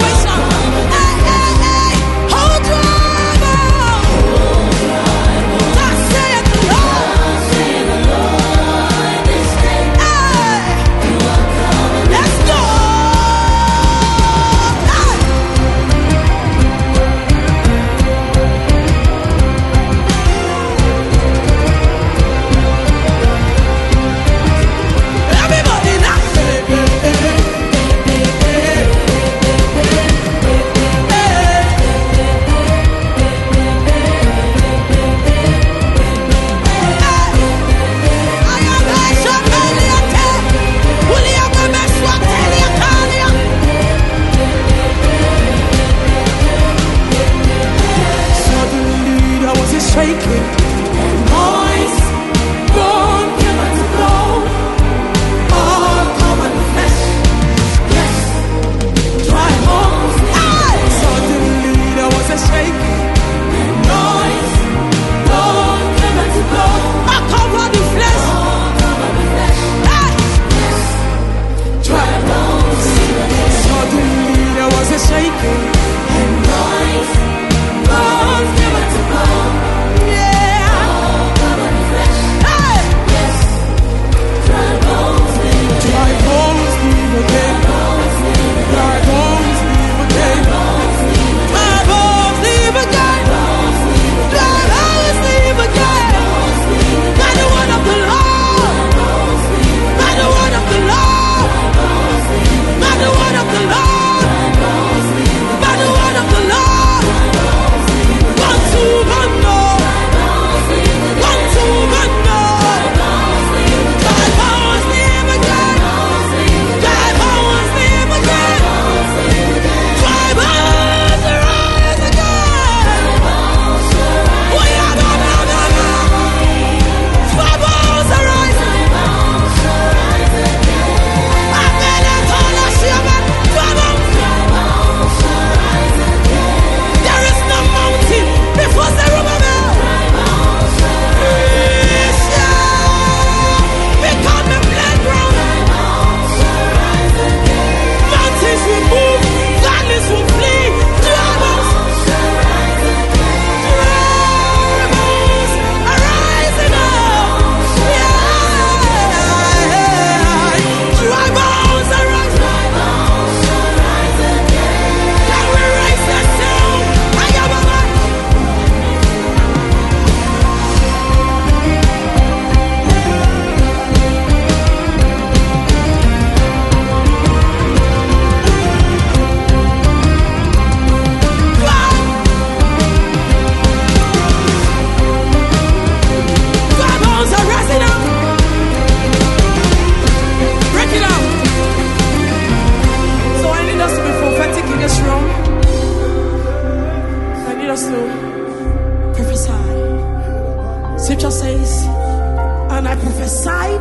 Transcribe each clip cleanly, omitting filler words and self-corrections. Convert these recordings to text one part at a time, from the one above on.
Scripture says, and I prophesied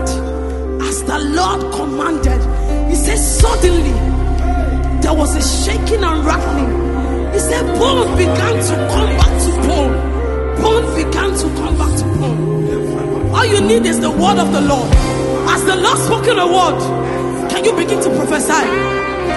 as the Lord commanded. He says, suddenly there was a shaking and rattling. He said, bone began to come back to bone. Bone began to come back to bone. All you need is the word of the Lord. As the Lord spoken a word, can you begin to prophesy?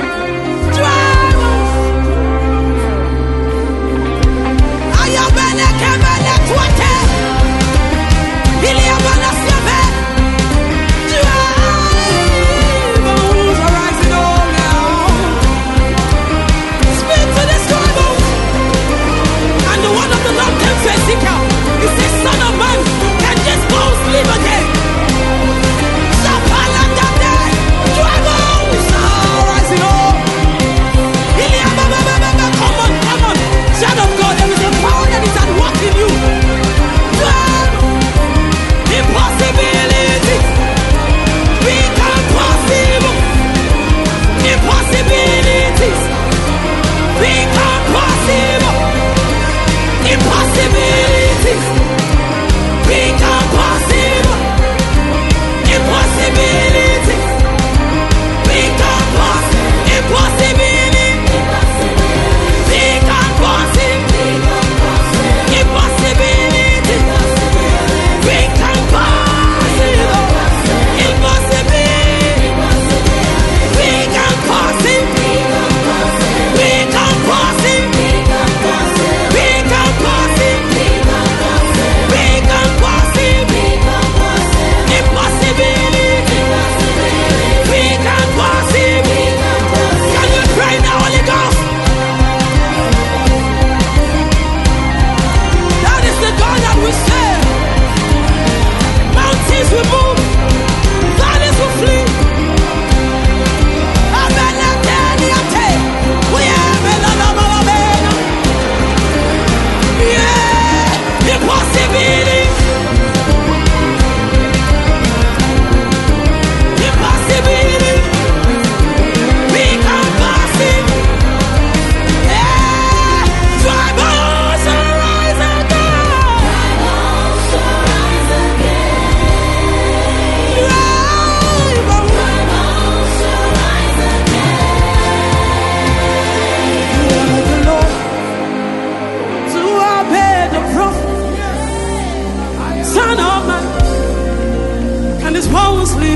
He says, son of man, can this bones live again? Dry bones are rising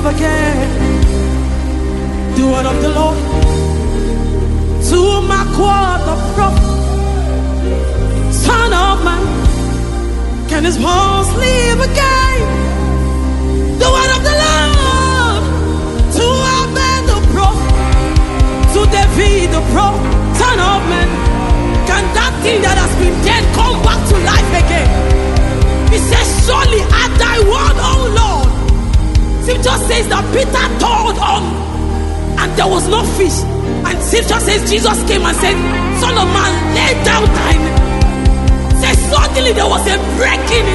live again. The word of the Lord. To my quarter prophet, Son of man, can his bones live again? The word of the Lord. To Abel the prophet, to David the prophet, Son of man, can that thing that has been dead come back to life again? He says, surely at thy word, O Lord. Scripture says that Peter told on, and there was no fish. And Scripture says Jesus came and said, Son of man, lay down thine. Says suddenly there was a breaking.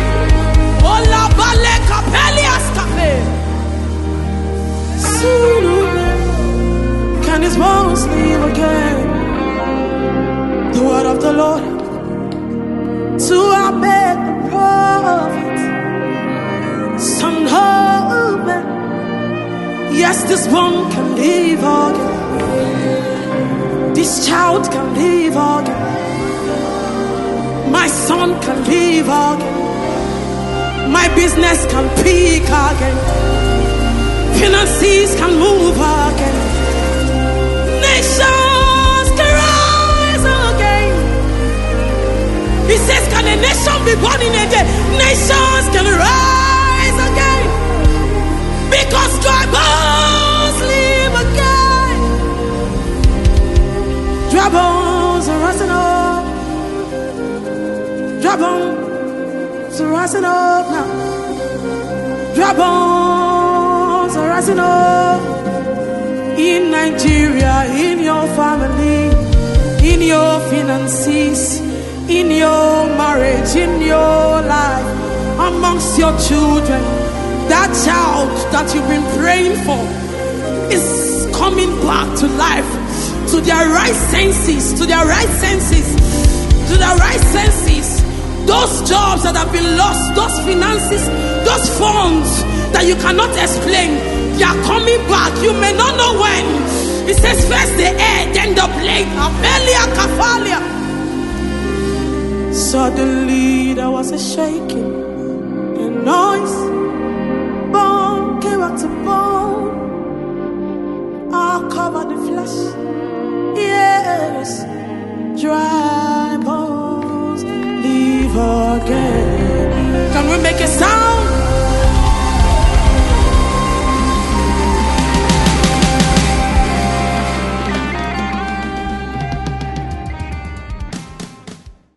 Can his bones live again? The word of the Lord. To Abel the prophet, Son of man, yes, this one can live again. This child can live again. My son can live again. My business can peak again. Finances can move again. Nations can rise again. He says, can a nation be born in a day? Nations can rise again. Because dry bones live again. Dry bones are rising up. Dry bones are rising up now. Dry bones are rising up. In Nigeria, in your family, in your finances, in your marriage, in your life, amongst your children. That child that you've been praying for is coming back to life, to their right senses, to their right senses, to their right senses. Those jobs that have been lost, those finances, those funds that you cannot explain, they are coming back. You may not know when. It says first the air, then the blade. Amelia Kafalia. Suddenly there was a shaking, a noise. Bone came back to bone. All covered the flesh. Yes, dry bones live again. Can we make a sound?